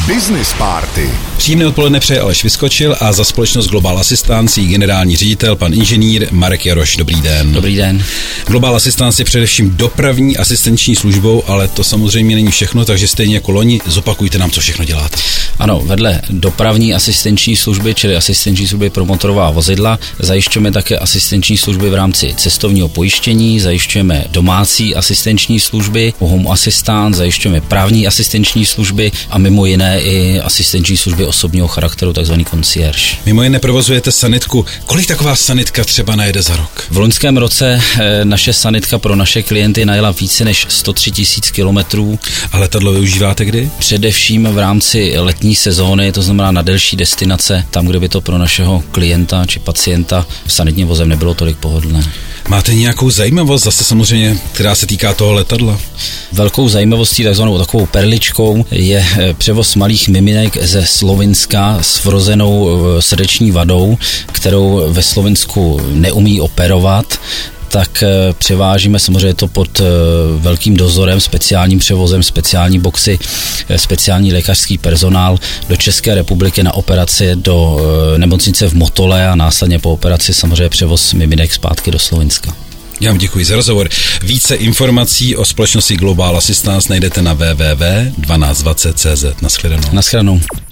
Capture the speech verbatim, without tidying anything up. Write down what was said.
Business Party. Příjemné odpoledne přeje Aleš Vyskočil a za společnost Global Assistance generální ředitel pan inženýr Marek Jaroš. Dobrý den. Dobrý den. Global Assistance je především dopravní asistenční službou, ale to samozřejmě není všechno, takže stejně jako loni zopakujte nám, co všechno děláte. Ano, vedle dopravní asistenční služby, čili asistenční služby pro motorová vozidla, zajišťujeme také asistenční služby v rámci cestovního pojištění, zajišťujeme domácí asistenční služby, home assistant, zajišťujeme právní asistenční služby a mimo jiné i asistenční služby osobního charakteru, takzvaný concierge. Mimo jiné provozujete sanitku. Kolik taková sanitka třeba najede za rok? V loňském roce naše sanitka pro naše klienty najela více než sto tři tisíc kilometrů. A letadlo využíváte kdy? Především v rámci letní sezóny, to znamená na delší destinace, tam, kde by to pro našeho klienta či pacienta sanitním vozem nebylo tolik pohodlné. Máte nějakou zajímavost zase samozřejmě, která se týká toho letadla? Velkou zajímavostí, takzvanou takovou perličkou, je převoz malých miminek ze Slovinska s vrozenou srdeční vadou, kterou ve Slovinsku neumí operovat. Tak převážíme samozřejmě to pod velkým dozorem, speciálním převozem, speciální boxy, speciální lékařský personál do České republiky na operaci do nemocnice v Motole a následně po operaci samozřejmě převoz miminek zpátky do Slovinska. Já vám děkuji za rozhovor. Více informací o společnosti Global Assistance najdete na w w w tečka dvanáct dvacet tečka cé zet. Naschledanou. Naschledanou.